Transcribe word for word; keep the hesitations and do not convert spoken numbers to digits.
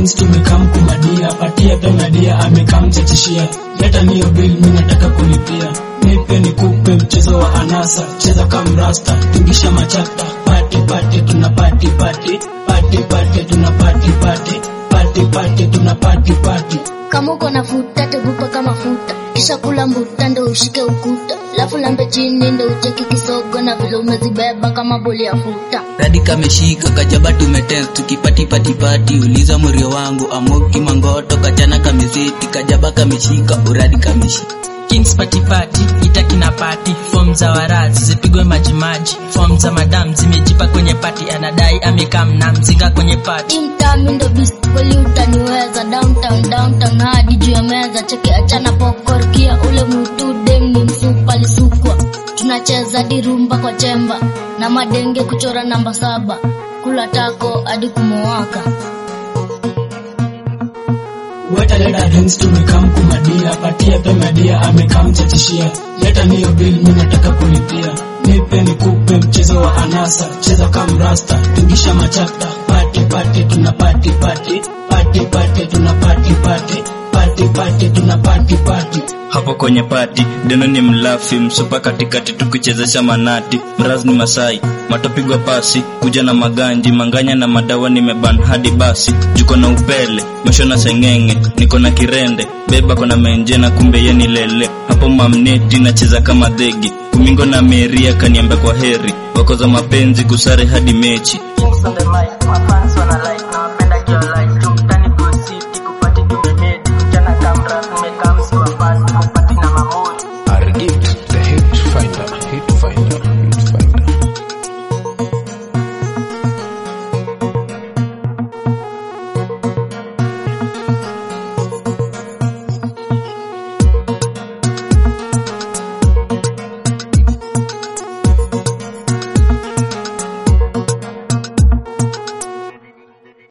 drinks tumekam kumadia, patia penadia amekam chachishia. Leta niyo bill mimi nataka kulipia, nipe nikupe mchezo wa anasa, cheza kama rasta, tingisha machata. Party party tuna party party, party party tuna party party, party party tuna party party. Kama uko na futa tegupa kama futa, kisha kula mbuta ndo ushike ukuta, lafu lambe chini ndo ucheki kisogo na vile umezibeba kama boli ya futa. Radika meshika kajaba tumetense tukipati pati pati, uliza murio wangu amoki mangoto kachana kamiziti kajaba kameshika uradi kameshika. Kings party party, ita kina party, form za warazi zipigwe maji maji, form za madam zimejipa kwenye party, anadai amekam na mzinga kwenye party. Imtami ndo beast kweli utaniweza, downtown downtown hadi juu ya meza, cheki achana popcorn kia ule mtu dem ni msupa lisukwa. Tunacheza dirumba kwa chemba, na madenge kuchora namba saba, kula tako hadi kumowaka. Weta leta drinks tumekam kumadia, patia penadia amekam chachishia. Leta niyo bill mimi nataka kulipia, nipe nikupe mchezo wa anasa, cheza kama rasta, tingisha machata. Party party tuna party party, party party tuna party party, party party tuna party party. Hapo kwenye party deno ni mlafi, msupa katikati tukichezesha manati. Mraz ni Masai, matopigwa pasi, kuja na maganji, manganya na madawa nimeban hadi basi. Juko na upele, mesho na sengenge, niko na kirende, beba kona menje na kumbe yeni lele. Hapo mamneti na cheza kama dhegi, kumingo na meria kaniambe kwa heri, wako za mapenzi kusare hadi mechi. Kings on the mic,